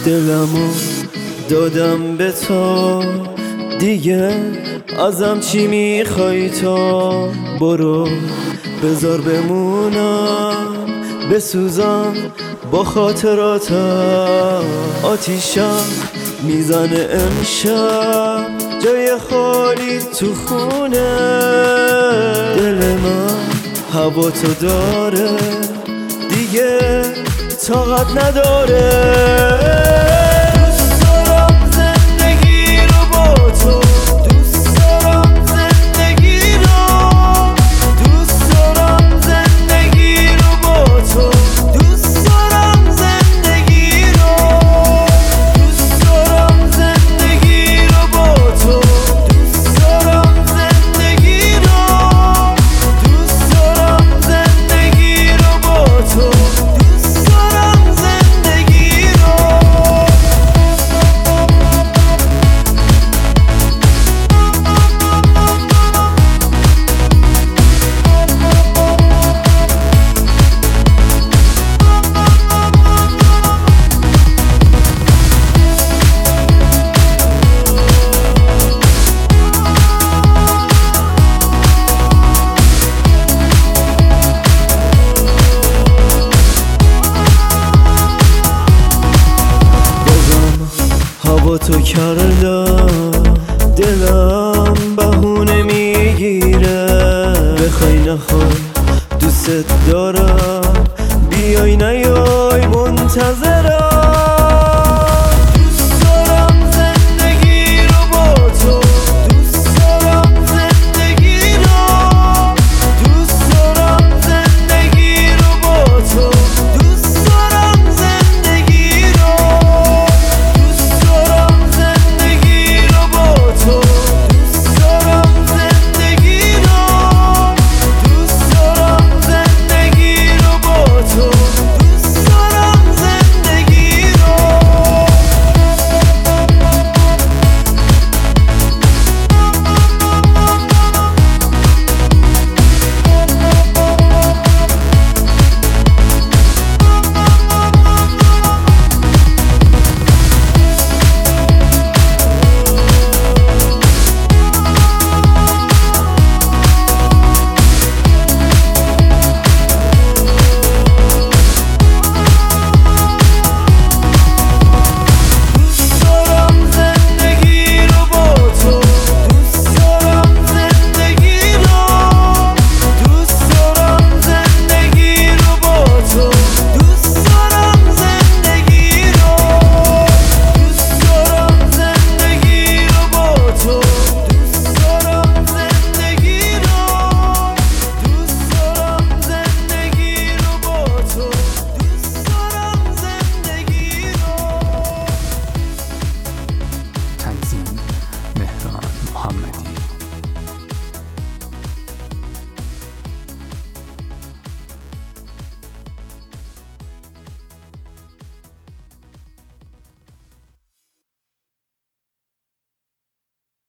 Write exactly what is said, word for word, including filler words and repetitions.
دلمو دادم به تو، دیگه ازم چی میخوای تو؟ برو بذار بمونم بسوزم با خاطراتم. آتیشم میزنه امشب جای خالی تو خونه، دل من هوا تو داره دیگه طاقت نداره. با تو کردم دلم بهونه میگیره، بخوای نخوای دوست دارم، بیای نیای منتظرم.